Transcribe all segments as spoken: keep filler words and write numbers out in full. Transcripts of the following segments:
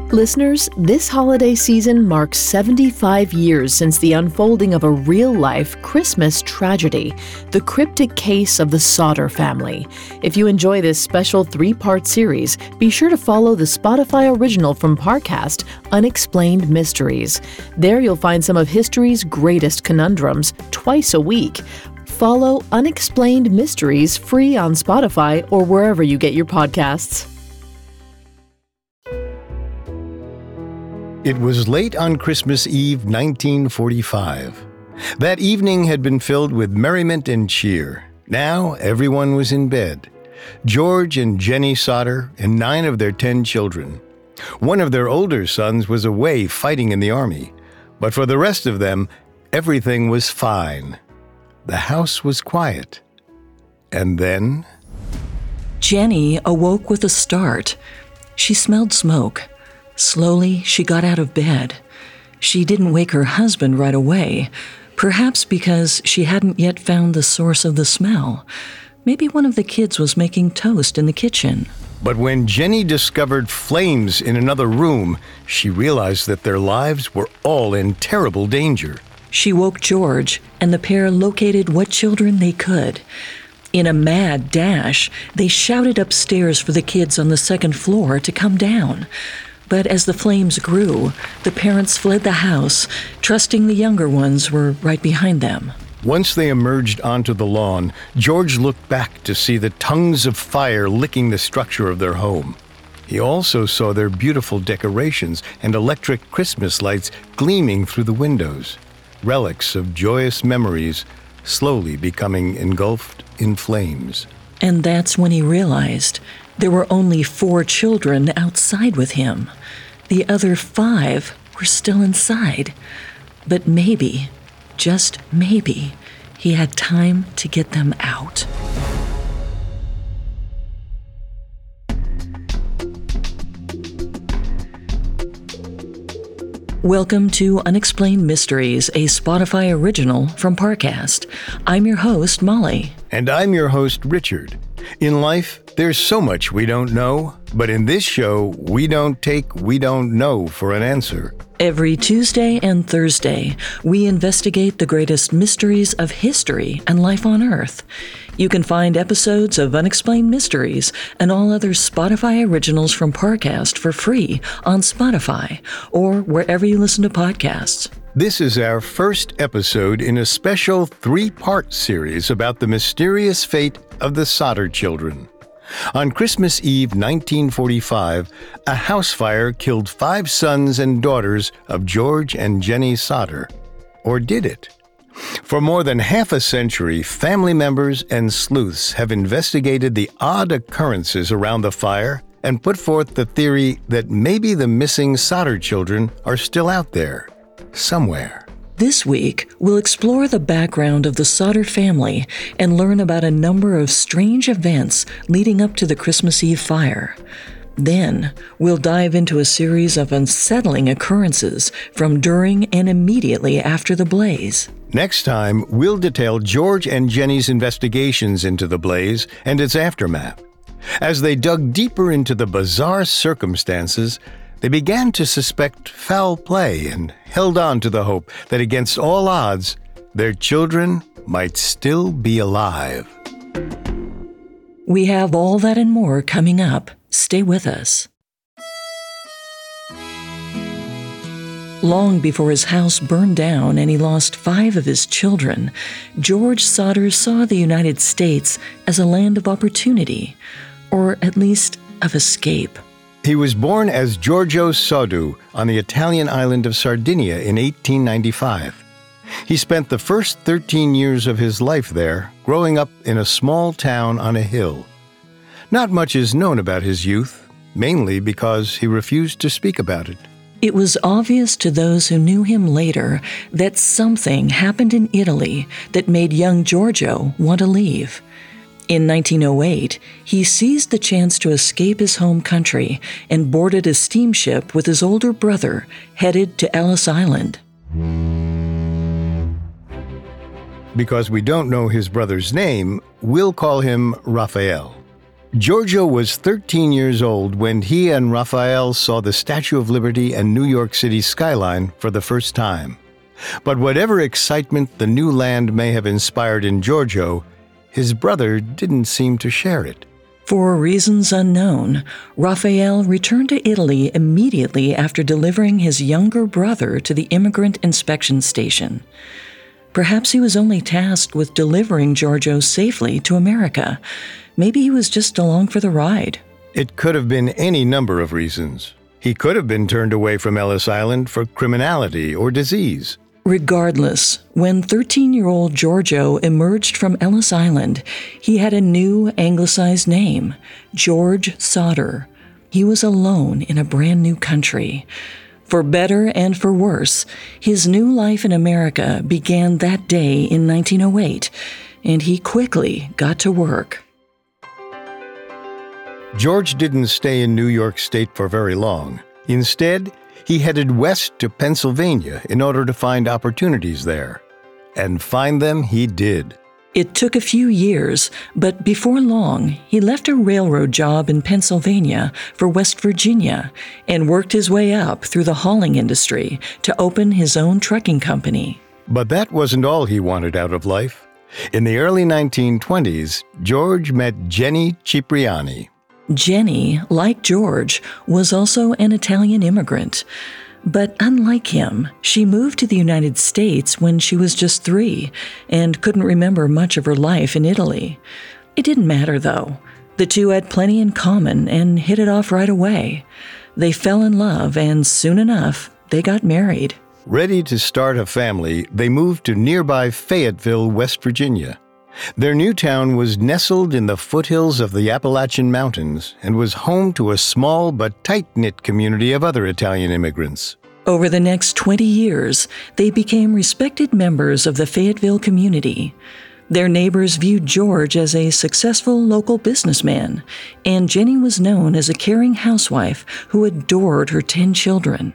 Listeners, this holiday season marks seventy-five years since the unfolding of a real-life Christmas tragedy, the cryptic case of the Sodder family. If you enjoy this special three-part series, be sure to follow the Spotify original from Parcast, Unexplained Mysteries. There you'll find some of history's greatest conundrums twice a week. Follow Unexplained Mysteries free on Spotify or wherever you get your podcasts. It was late on Christmas Eve, nineteen forty-five. That evening had been filled with merriment and cheer. Now everyone was in bed. George and Jenny Sodder and nine of their ten children. One of their older sons was away fighting in the army. But for the rest of them, everything was fine. The house was quiet. And then... Jenny awoke with a start. She smelled smoke. Slowly, she got out of bed. She didn't wake her husband right away, perhaps because she hadn't yet found the source of the smell. Maybe one of the kids was making toast in the kitchen. But when Jenny discovered flames in another room, she realized that their lives were all in terrible danger. She woke George, and the pair located what children they could. In a mad dash, they shouted upstairs for the kids on the second floor to come down. But as the flames grew, the parents fled the house, trusting the younger ones were right behind them. Once they emerged onto the lawn, George looked back to see the tongues of fire licking the structure of their home. He also saw their beautiful decorations and electric Christmas lights gleaming through the windows, relics of joyous memories slowly becoming engulfed in flames. And that's when he realized there were only four children outside with him. The other five were still inside. But maybe, just maybe, he had time to get them out. Welcome to Unexplained Mysteries, a Spotify original from Parcast. I'm your host, Molly. And I'm your host, Richard. In life, there's so much we don't know, but in this show, we don't take we don't know for an answer. Every Tuesday and Thursday, we investigate the greatest mysteries of history and life on Earth. You can find episodes of Unexplained Mysteries and all other Spotify originals from Parcast for free on Spotify or wherever you listen to podcasts. This is our first episode in a special three-part series about the mysterious fate of the Sodder children. On Christmas Eve nineteen forty-five, a house fire killed five sons and daughters of George and Jenny Sodder. Or did it? For more than half a century, family members and sleuths have investigated the odd occurrences around the fire and put forth the theory that maybe the missing Sodder children are still out there, somewhere. This week, we'll explore the background of the Sodder family and learn about a number of strange events leading up to the Christmas Eve fire. Then, we'll dive into a series of unsettling occurrences from during and immediately after the blaze. Next time, we'll detail George and Jenny's investigations into the blaze and its aftermath. As they dug deeper into the bizarre circumstances, they began to suspect foul play and held on to the hope that against all odds, their children might still be alive. We have all that and more coming up. Stay with us. Long before his house burned down and he lost five of his children, George Sodder saw the United States as a land of opportunity, or at least of escape. He was born as Giorgio Soddu on the Italian island of Sardinia in eighteen ninety-five. He spent the first thirteen years of his life there, growing up in a small town on a hill. Not much is known about his youth, mainly because he refused to speak about it. It was obvious to those who knew him later that something happened in Italy that made young Giorgio want to leave. In nineteen oh eight, he seized the chance to escape his home country and boarded a steamship with his older brother, headed to Ellis Island. Because we don't know his brother's name, we'll call him Raphael. Giorgio was thirteen years old when he and Raphael saw the Statue of Liberty and New York City skyline for the first time. But whatever excitement the new land may have inspired in Giorgio, his brother didn't seem to share it. For reasons unknown, Raphael returned to Italy immediately after delivering his younger brother to the immigrant inspection station. Perhaps he was only tasked with delivering Giorgio safely to America. Maybe he was just along for the ride. It could have been any number of reasons. He could have been turned away from Ellis Island for criminality or disease. Regardless, when thirteen-year-old Giorgio emerged from Ellis Island, he had a new anglicized name, George Sodder. He was alone in a brand new country. For better and for worse, his new life in America began that day in nineteen oh eight, and he quickly got to work. George didn't stay in New York State for very long. Instead, he headed west to Pennsylvania in order to find opportunities there. And find them he did. It took a few years, but before long, he left a railroad job in Pennsylvania for West Virginia and worked his way up through the hauling industry to open his own trucking company. But that wasn't all he wanted out of life. In the early nineteen twenties, George met Jenny Cipriani. Jenny, like George, was also an Italian immigrant. But unlike him, she moved to the United States when she was just three and couldn't remember much of her life in Italy. It didn't matter, though. The two had plenty in common and hit it off right away. They fell in love, and soon enough, they got married. Ready to start a family, they moved to nearby Fayetteville, West Virginia. Their new town was nestled in the foothills of the Appalachian Mountains and was home to a small but tight-knit community of other Italian immigrants. Over the next twenty years, they became respected members of the Fayetteville community. Their neighbors viewed George as a successful local businessman, and Jenny was known as a caring housewife who adored her ten children.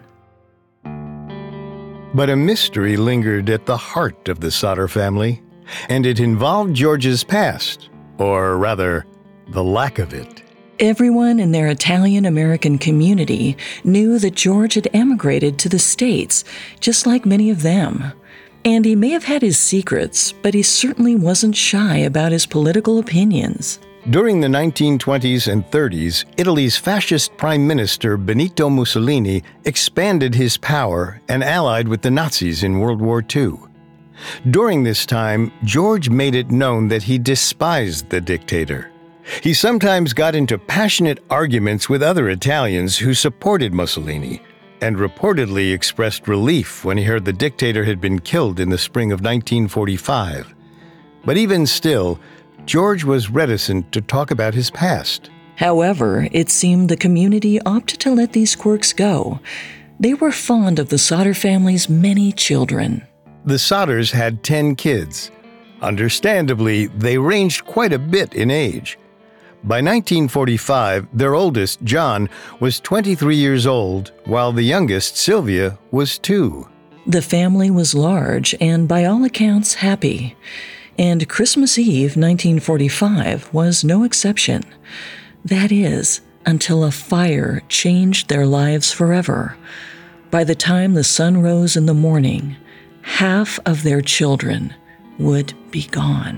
But a mystery lingered at the heart of the Sodder family, and it involved George's past, or rather, the lack of it. Everyone in their Italian-American community knew that George had emigrated to the States, just like many of them. And he may have had his secrets, but he certainly wasn't shy about his political opinions. During the nineteen twenties and thirties, Italy's fascist Prime Minister Benito Mussolini expanded his power and allied with the Nazis in World War Two. During this time, George made it known that he despised the dictator. He sometimes got into passionate arguments with other Italians who supported Mussolini, and reportedly expressed relief when he heard the dictator had been killed in the spring of nineteen forty-five. But even still, George was reticent to talk about his past. However, it seemed the community opted to let these quirks go. They were fond of the Sodder family's many children. The Sodders had ten kids. Understandably, they ranged quite a bit in age. By nineteen forty-five, their oldest, John, was twenty-three years old, while the youngest, Sylvia, was two. The family was large and, by all accounts, happy. And Christmas Eve, nineteen forty-five, was no exception. That is, until a fire changed their lives forever. By the time the sun rose in the morning, half of their children would be gone.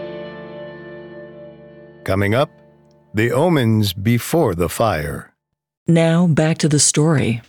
Coming up, the omens before the fire. Now back to the story.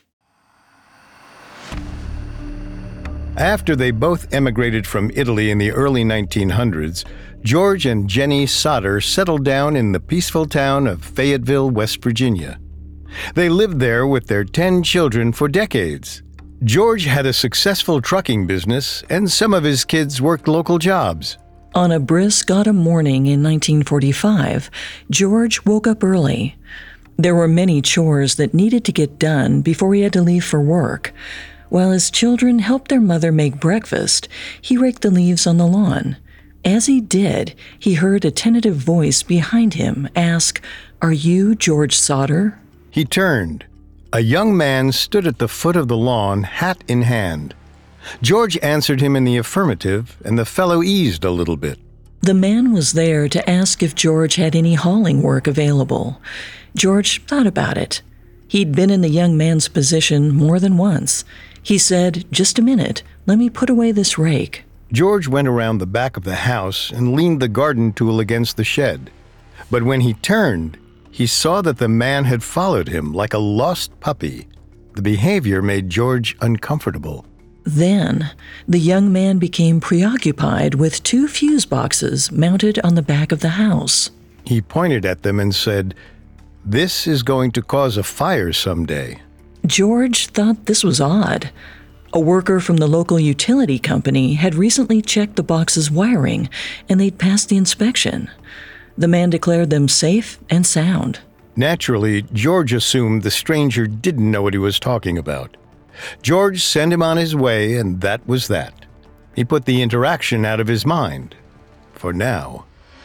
After they both emigrated from Italy in the early nineteen hundreds, George and Jenny Sodder settled down in the peaceful town of Fayetteville, West Virginia. They lived there with their ten children for decades. George had a successful trucking business, and some of his kids worked local jobs. On a brisk autumn morning in nineteen forty-five, George woke up early. There were many chores that needed to get done before he had to leave for work. While his children helped their mother make breakfast, he raked the leaves on the lawn. As he did, he heard a tentative voice behind him ask, "Are you George Sodder?" He turned. A young man stood at the foot of the lawn, hat in hand. George answered him in the affirmative, and the fellow eased a little bit. The man was there to ask if George had any hauling work available. George thought about it. He'd been in the young man's position more than once. He said, "Just a minute, let me put away this rake." George went around the back of the house and leaned the garden tool against the shed. But when he turned, he saw that the man had followed him like a lost puppy. The behavior made George uncomfortable. Then, the young man became preoccupied with two fuse boxes mounted on the back of the house. He pointed at them and said, "This is going to cause a fire someday." George thought this was odd. A worker from the local utility company had recently checked the box's wiring, and they'd passed the inspection. The man declared them safe and sound. Naturally, George assumed the stranger didn't know what he was talking about. George sent him on his way, and that was that. He put the interaction out of his mind. For now.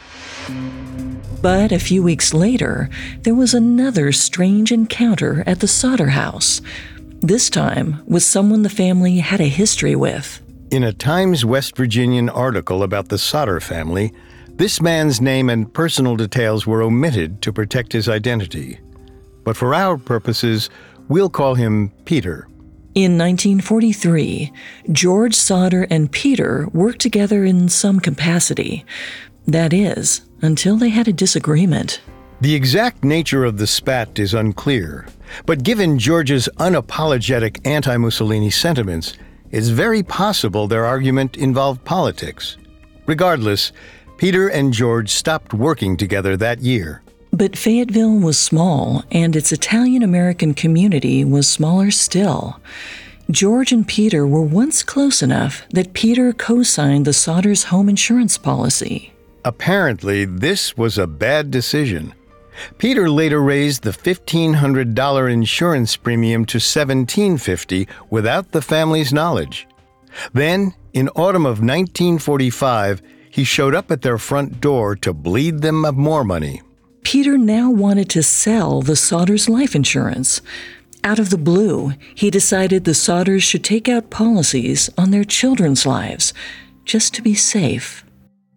But a few weeks later, there was another strange encounter at the Sodder house. This time with someone the family had a history with. In a Times West Virginian article about the Sodder family, this man's name and personal details were omitted to protect his identity. But for our purposes, we'll call him Peter. In nineteen forty-three, George Sodder and Peter worked together in some capacity. That is, until they had a disagreement. The exact nature of the spat is unclear, but given George's unapologetic anti-Mussolini sentiments, it's very possible their argument involved politics. Regardless, Peter and George stopped working together that year. But Fayetteville was small, and its Italian-American community was smaller still. George and Peter were once close enough that Peter co-signed the Sodders' home insurance policy. Apparently, this was a bad decision. Peter later raised the fifteen hundred dollars insurance premium to seventeen fifty without the family's knowledge. Then, in autumn of nineteen forty-five, he showed up at their front door to bleed them of more money. Peter now wanted to sell the Sodders' life insurance. Out of the blue, he decided the Sodders should take out policies on their children's lives, just to be safe.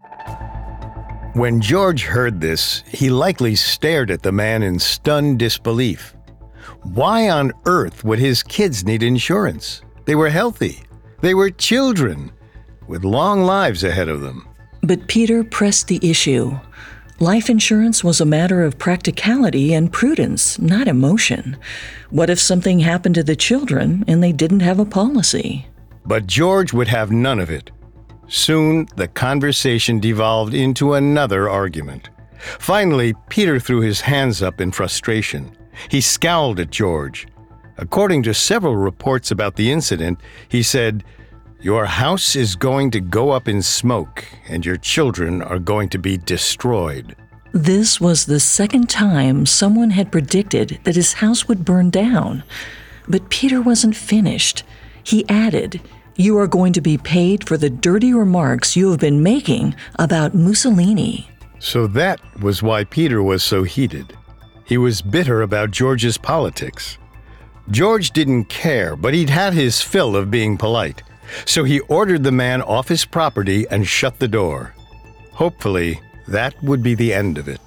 When George heard this, he likely stared at the man in stunned disbelief. Why on earth would his kids need insurance? They were healthy. They were children, with long lives ahead of them. But Peter pressed the issue. Life insurance was a matter of practicality and prudence, not emotion. What if something happened to the children and they didn't have a policy? But George would have none of it. Soon, the conversation devolved into another argument. Finally, Peter threw his hands up in frustration. He scowled at George. According to several reports about the incident, he said, "Your house is going to go up in smoke, and your children are going to be destroyed." This was the second time someone had predicted that his house would burn down. But Peter wasn't finished. He added, "You are going to be paid for the dirty remarks you have been making about Mussolini." So that was why Peter was so heated. He was bitter about George's politics. George didn't care, but he'd had his fill of being polite. So he ordered the man off his property and shut the door. Hopefully, that would be the end of it.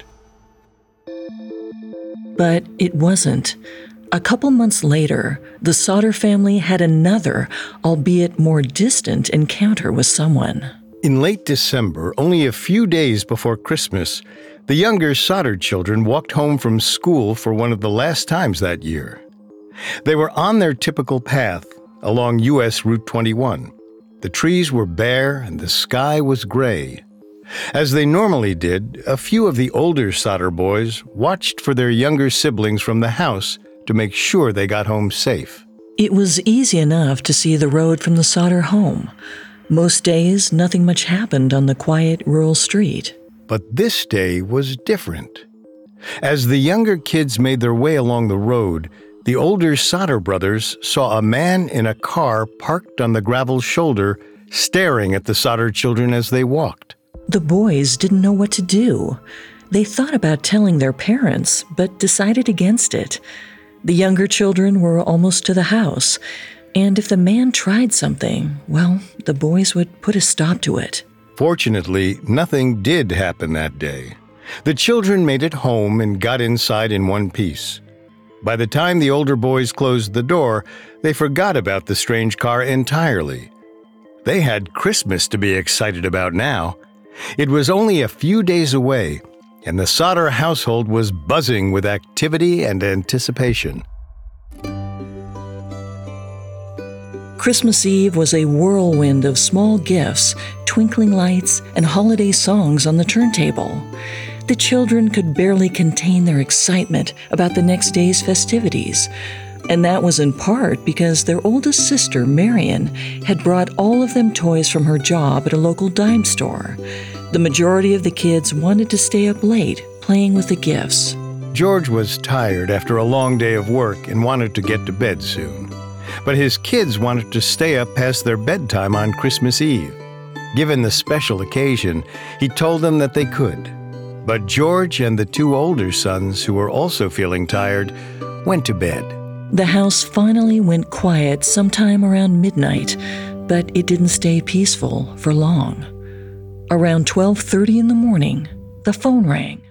But it wasn't. A couple months later, the Sodder family had another, albeit more distant, encounter with someone. In late December, only a few days before Christmas, the younger Sodder children walked home from school for one of the last times that year. They were on their typical path along U S Route twenty-one. The trees were bare and the sky was gray. As they normally did, a few of the older Sodder boys watched for their younger siblings from the house to make sure they got home safe. It was easy enough to see the road from the Sodder home. Most days, nothing much happened on the quiet rural street. But this day was different. As the younger kids made their way along the road, the older Sodder brothers saw a man in a car parked on the gravel shoulder, staring at the Sodder children as they walked. The boys didn't know what to do. They thought about telling their parents, but decided against it. The younger children were almost to the house, and if the man tried something, well, the boys would put a stop to it. Fortunately, nothing did happen that day. The children made it home and got inside in one piece. By the time the older boys closed the door, they forgot about the strange car entirely. They had Christmas to be excited about now. It was only a few days away, and the Sodder household was buzzing with activity and anticipation. Christmas Eve was a whirlwind of small gifts, twinkling lights, and holiday songs on the turntable. The children could barely contain their excitement about the next day's festivities, and that was in part because their oldest sister, Marion, had brought all of them toys from her job at a local dime store. The majority of the kids wanted to stay up late, playing with the gifts. George was tired after a long day of work and wanted to get to bed soon. But his kids wanted to stay up past their bedtime on Christmas Eve. Given the special occasion, he told them that they could. But George and the two older sons, who were also feeling tired, went to bed. The house finally went quiet sometime around midnight, but it didn't stay peaceful for long. Around twelve thirty in the morning, the phone rang.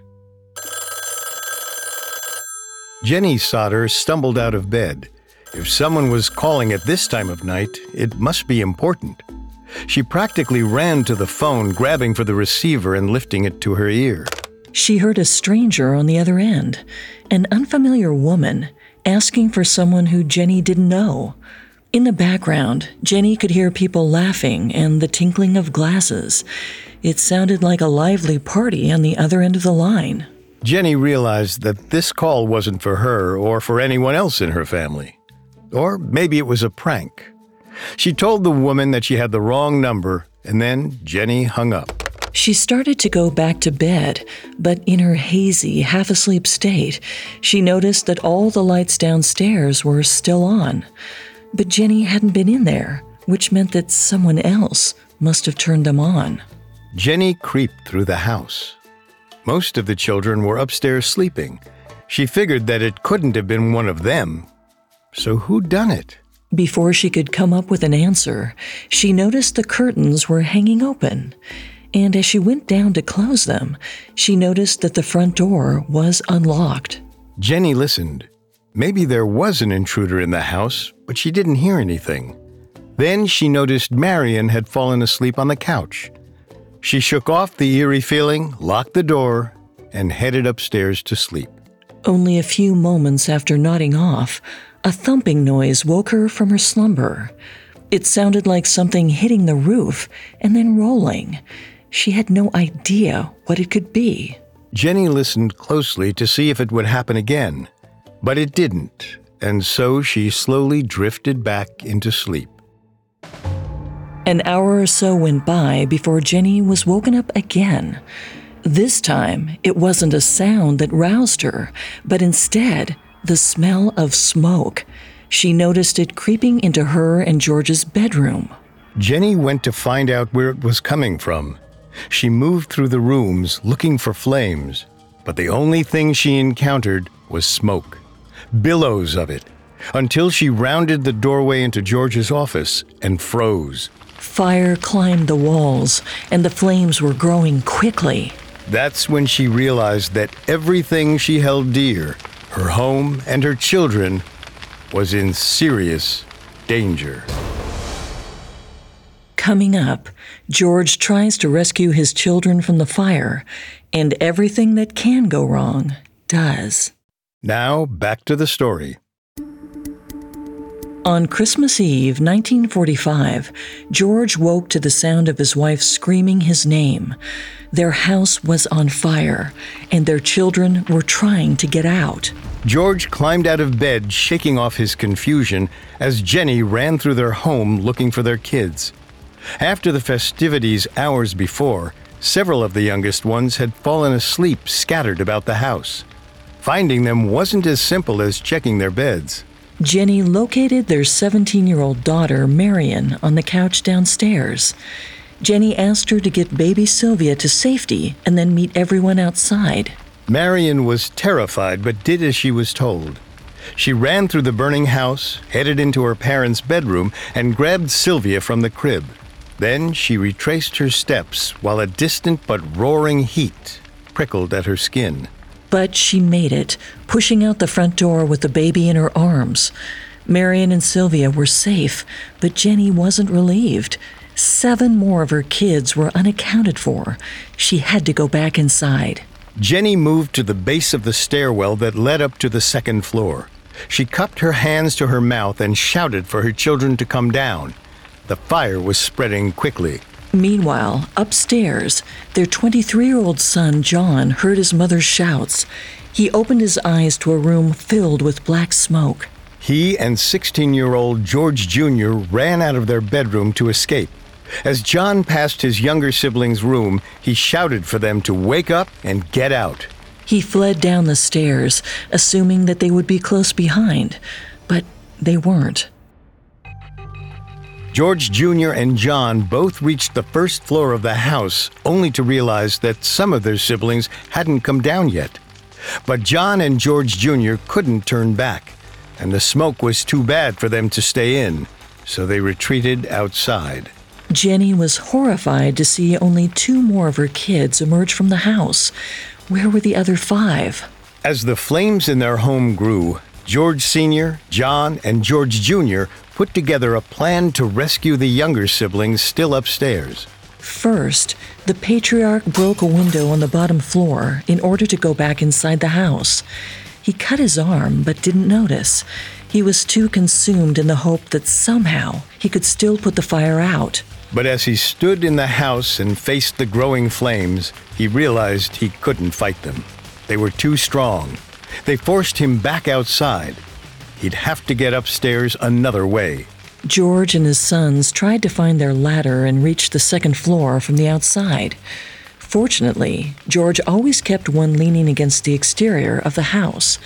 Jenny Sodder stumbled out of bed. If someone was calling at this time of night, it must be important. She practically ran to the phone, grabbing for the receiver and lifting it to her ear. She heard a stranger on the other end, an unfamiliar woman, asking for someone who Jenny didn't know. In the background, Jenny could hear people laughing and the tinkling of glasses. It sounded like a lively party on the other end of the line. Jenny realized that this call wasn't for her or for anyone else in her family. Or maybe it was a prank. She told the woman that she had the wrong number, and then Jenny hung up. She started to go back to bed, but in her hazy, half-asleep state, she noticed that all the lights downstairs were still on. But Jenny hadn't been in there, which meant that someone else must have turned them on. Jenny creeped through the house. Most of the children were upstairs sleeping. She figured that it couldn't have been one of them. So who done it? Before she could come up with an answer, she noticed the curtains were hanging open. And as she went down to close them, she noticed that the front door was unlocked. Jenny listened. Maybe there was an intruder in the house, but she didn't hear anything. Then she noticed Marion had fallen asleep on the couch. She shook off the eerie feeling, locked the door, and headed upstairs to sleep. Only a few moments after nodding off, a thumping noise woke her from her slumber. It sounded like something hitting the roof and then rolling. She had no idea what it could be. Jenny listened closely to see if it would happen again, but it didn't, and so she slowly drifted back into sleep. An hour or so went by before Jenny was woken up again. This time, it wasn't a sound that roused her, but instead, the smell of smoke. She noticed it creeping into her and George's bedroom. Jenny went to find out where it was coming from. She moved through the rooms looking for flames, but the only thing she encountered was smoke, billows of it, until she rounded the doorway into George's office and froze. Fire climbed the walls, and the flames were growing quickly. That's when she realized that everything she held dear, her home and her children, was in serious danger. Coming up, George tries to rescue his children from the fire, and everything that can go wrong does. Now, back to the story. On Christmas Eve, nineteen forty-five, George woke to the sound of his wife screaming his name. Their house was on fire, and their children were trying to get out. George climbed out of bed, shaking off his confusion, as Jenny ran through their home looking for their kids. After the festivities hours before, several of the youngest ones had fallen asleep scattered about the house. Finding them wasn't as simple as checking their beds. Jenny located their seventeen-year-old daughter, Marion, on the couch downstairs. Jenny asked her to get baby Sylvia to safety and then meet everyone outside. Marion was terrified but did as she was told. She ran through the burning house, headed into her parents' bedroom, and grabbed Sylvia from the crib. Then she retraced her steps while a distant but roaring heat prickled at her skin. But she made it, pushing out the front door with the baby in her arms. Marion and Sylvia were safe, but Jenny wasn't relieved. Seven more of her kids were unaccounted for. She had to go back inside. Jenny moved to the base of the stairwell that led up to the second floor. She cupped her hands to her mouth and shouted for her children to come down. The fire was spreading quickly. Meanwhile, upstairs, their twenty-three-year-old son, John, heard his mother's shouts. He opened his eyes to a room filled with black smoke. He and sixteen-year-old George Junior ran out of their bedroom to escape. As John passed his younger sibling's room, he shouted for them to wake up and get out. He fled down the stairs, assuming that they would be close behind, but they weren't. George Junior and John both reached the first floor of the house, only to realize that some of their siblings hadn't come down yet. But John and George Junior couldn't turn back, and the smoke was too bad for them to stay in, so they retreated outside. Jenny was horrified to see only two more of her kids emerge from the house. Where were the other five? As the flames in their home grew, George Senior, John, and George Junior put together a plan to rescue the younger siblings still upstairs. First, the patriarch broke a window on the bottom floor in order to go back inside the house. He cut his arm but didn't notice. He was too consumed in the hope that somehow he could still put the fire out. But as he stood in the house and faced the growing flames, he realized he couldn't fight them. They were too strong. They forced him back outside. He'd have to get upstairs another way. George and his sons tried to find their ladder and reach the second floor from the outside. Fortunately, George always kept one leaning against the exterior of the house.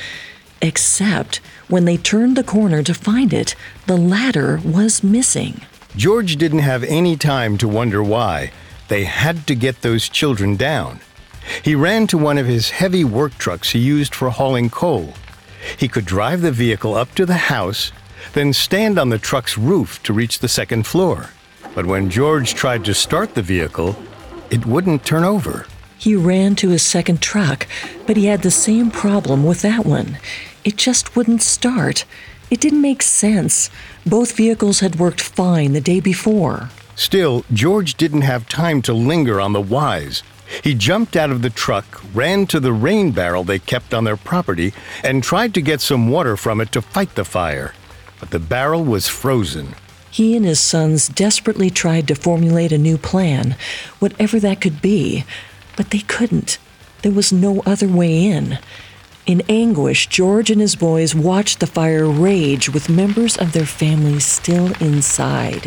Except when they turned the corner to find it, the ladder was missing. George didn't have any time to wonder why. They had to get those children down. He ran to one of his heavy work trucks he used for hauling coal. He could drive the vehicle up to the house, then stand on the truck's roof to reach the second floor. But when George tried to start the vehicle, it wouldn't turn over. He ran to his second truck, but he had the same problem with that one. It just wouldn't start. It didn't make sense. Both vehicles had worked fine the day before. Still, George didn't have time to linger on the whys. He jumped out of the truck, ran to the rain barrel they kept on their property, and tried to get some water from it to fight the fire. But the barrel was frozen. He and his sons desperately tried to formulate a new plan, whatever that could be, but they couldn't. There was no other way in. In anguish, George and his boys watched the fire rage with members of their families still inside.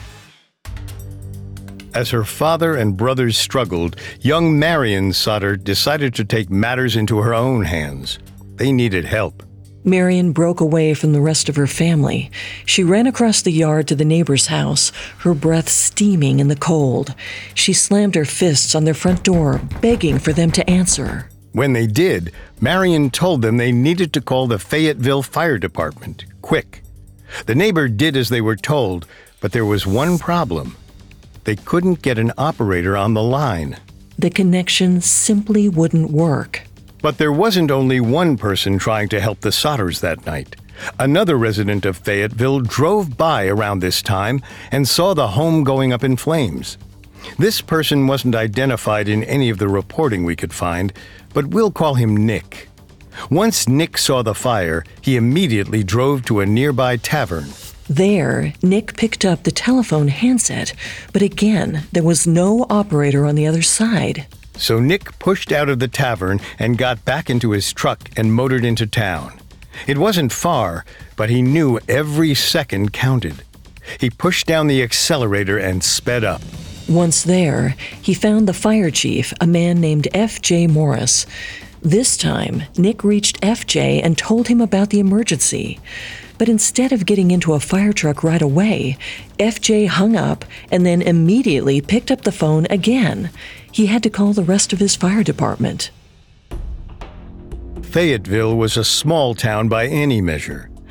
As her father and brothers struggled, young Marion Sodder decided to take matters into her own hands. They needed help. Marion broke away from the rest of her family. She ran across the yard to the neighbor's house, her breath steaming in the cold. She slammed her fists on their front door, begging for them to answer. When they did, Marion told them they needed to call the Fayetteville Fire Department, quick. The neighbor did as they were told, but there was one problem. They couldn't get an operator on the line. The connection simply wouldn't work. But there wasn't only one person trying to help the Sodders that night. Another resident of Fayetteville drove by around this time and saw the home going up in flames. This person wasn't identified in any of the reporting we could find, but we'll call him Nick. Once Nick saw the fire, he immediately drove to a nearby tavern. There, Nick picked up the telephone handset, but again, there was no operator on the other side. So Nick pushed out of the tavern and got back into his truck and motored into town. It wasn't far, but he knew every second counted. He pushed down the accelerator and sped up. Once there, he found the fire chief, a man named F J Morris. This time, Nick reached F J and told him about the emergency. But instead of getting into a fire truck right away, F J hung up and then immediately picked up the phone again. He had to call the rest of his fire department. Fayetteville was a small town by any measure.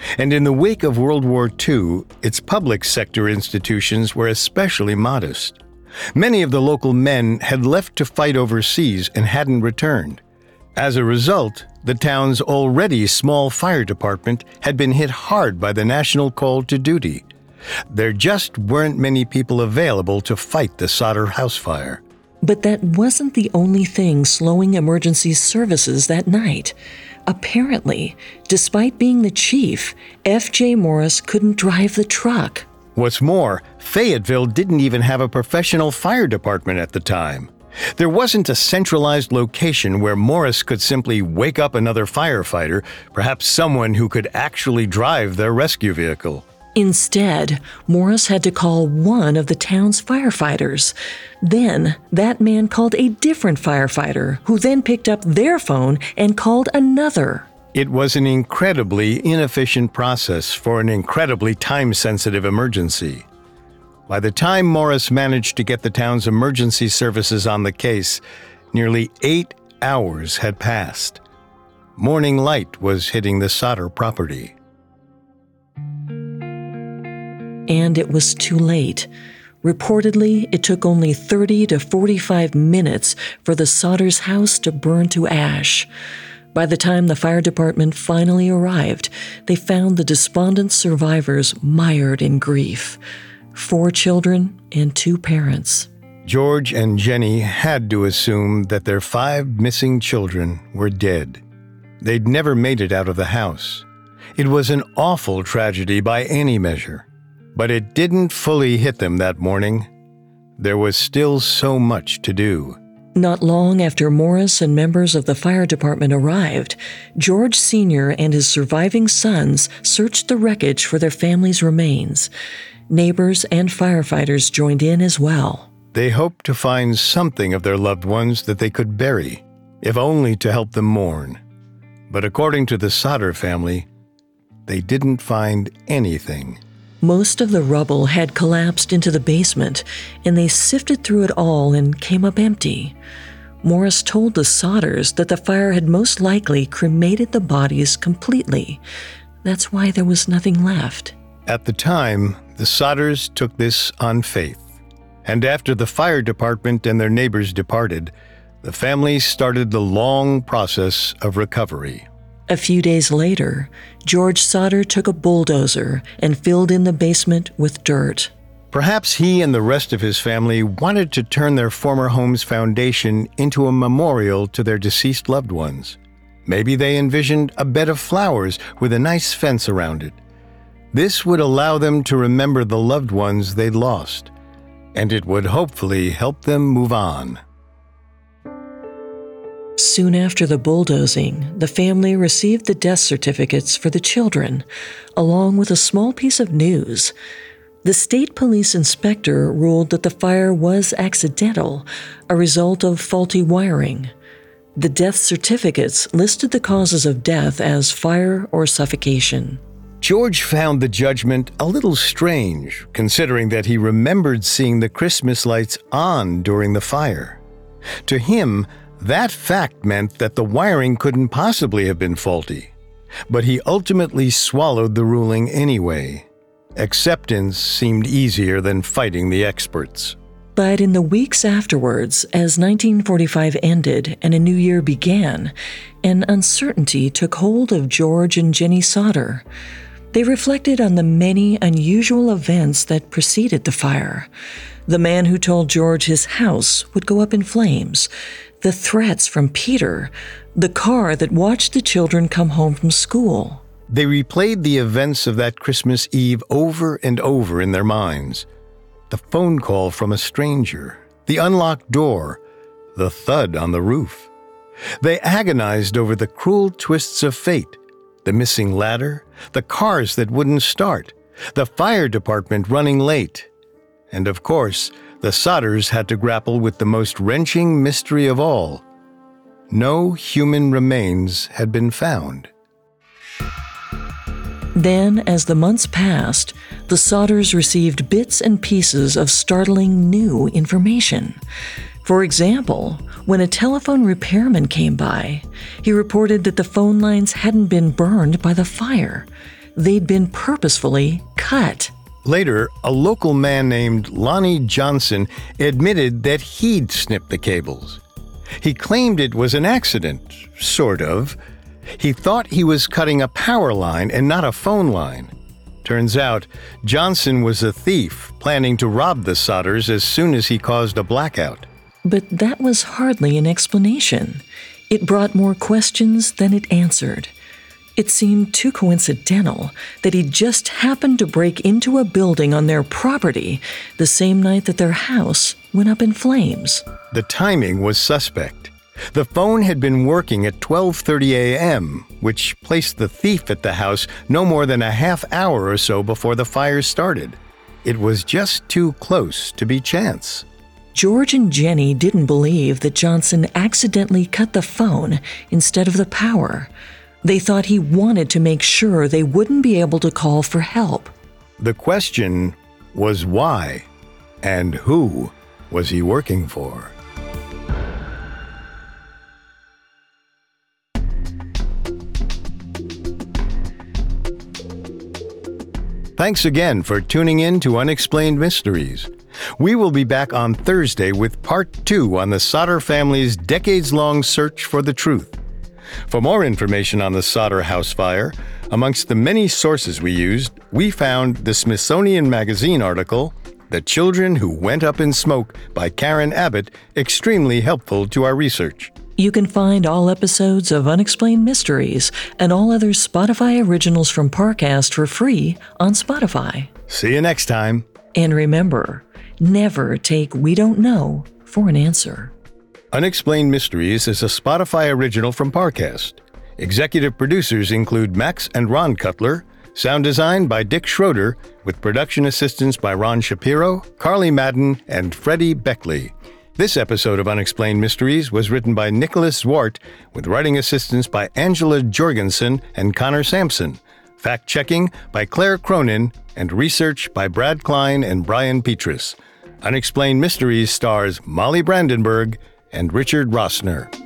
And in the wake of World War Two, its public sector institutions were especially modest. Many of the local men had left to fight overseas and hadn't returned. As a result, the town's already small fire department had been hit hard by the national call to duty. There just weren't many people available to fight the Sodder house fire. But that wasn't the only thing slowing emergency services that night. Apparently, despite being the chief, F J Morris couldn't drive the truck. What's more, Fayetteville didn't even have a professional fire department at the time. There wasn't a centralized location where Morris could simply wake up another firefighter, perhaps someone who could actually drive their rescue vehicle. Instead, Morris had to call one of the town's firefighters. Then, that man called a different firefighter, who then picked up their phone and called another. It was an incredibly inefficient process for an incredibly time-sensitive emergency. By the time Morris managed to get the town's emergency services on the case, nearly eight hours had passed. Morning light was hitting the Sodder property. And it was too late. Reportedly, it took only thirty to forty-five minutes for the Sodders' house to burn to ash. By the time the fire department finally arrived, they found the despondent survivors mired in grief. Four children and two parents. George and Jenny had to assume that their five missing children were dead. They'd never made it out of the house. It was an awful tragedy by any measure. But it didn't fully hit them that morning. There was still so much to do. Not long after Morris and members of the fire department arrived, George Senior and his surviving sons searched the wreckage for their family's remains. Neighbors and firefighters joined in as well. They hoped to find something of their loved ones that they could bury, if only to help them mourn. But according to the Sodder family, they didn't find anything. Most of the rubble had collapsed into the basement, and they sifted through it all and came up empty. Morris told the Sodders that the fire had most likely cremated the bodies completely. That's why there was nothing left. At the time, the Sodders took this on faith. And after the fire department and their neighbors departed, the family started the long process of recovery. A few days later, George Sodder took a bulldozer and filled in the basement with dirt. Perhaps he and the rest of his family wanted to turn their former home's foundation into a memorial to their deceased loved ones. Maybe they envisioned a bed of flowers with a nice fence around it. This would allow them to remember the loved ones they'd lost, and it would hopefully help them move on. Soon after the bulldozing, the family received the death certificates for the children, along with a small piece of news. The state police inspector ruled that the fire was accidental, a result of faulty wiring. The death certificates listed the causes of death as fire or suffocation. George found the judgment a little strange, considering that he remembered seeing the Christmas lights on during the fire. To him, that fact meant that the wiring couldn't possibly have been faulty. But he ultimately swallowed the ruling anyway. Acceptance seemed easier than fighting the experts. But in the weeks afterwards, as nineteen forty-five ended and a new year began, an uncertainty took hold of George and Jenny Sodder. They reflected on the many unusual events that preceded the fire. The man who told George his house would go up in flames, the threats from Peter, the car that watched the children come home from school. They replayed the events of that Christmas Eve over and over in their minds. The phone call from a stranger, the unlocked door, the thud on the roof. They agonized over the cruel twists of fate, the missing ladder, the cars that wouldn't start, the fire department running late. And of course, the Sodders had to grapple with the most wrenching mystery of all. No human remains had been found. Then, as the months passed, the Sodders received bits and pieces of startling new information. For example, when a telephone repairman came by, he reported that the phone lines hadn't been burned by the fire. they'd been purposefully cut. Later, a local man named Lonnie Johnson admitted that he'd snipped the cables. He claimed it was an accident, sort of. He thought he was cutting a power line and not a phone line. Turns out, Johnson was a thief planning to rob the Sodders as soon as he caused a blackout. But that was hardly an explanation. It brought more questions than it answered. It seemed too coincidental that he just happened to break into a building on their property the same night that their house went up in flames. The timing was suspect. The phone had been working at twelve thirty a.m., which placed the thief at the house no more than a half hour or so before the fire started. It was just too close to be chance. George and Jenny didn't believe that Johnson accidentally cut the phone instead of the power. They thought he wanted to make sure they wouldn't be able to call for help. The question was why, and who was he working for? Thanks again for tuning in to Unexplained Mysteries. We will be back on Thursday with part two on the Sodder family's decades-long search for the truth. For more information on the Sodder house fire, amongst the many sources we used, we found the Smithsonian Magazine article, The Children Who Went Up in Smoke by Karen Abbott, extremely helpful to our research. You can find all episodes of Unexplained Mysteries and all other Spotify originals from Parcast for free on Spotify. See you next time. And remember, never take "we don't know" for an answer. Unexplained Mysteries is a Spotify original from Parcast. Executive producers include Max and Ron Cutler, sound design by Dick Schroeder, with production assistance by Ron Shapiro, Carly Madden, and Freddie Beckley. This episode of Unexplained Mysteries was written by Nicholas Zwart, with writing assistance by Angela Jorgensen and Connor Sampson, fact-checking by Claire Cronin, and research by Brad Klein and Brian Petrus. Unexplained Mysteries stars Molly Brandenburg and Richard Rossner.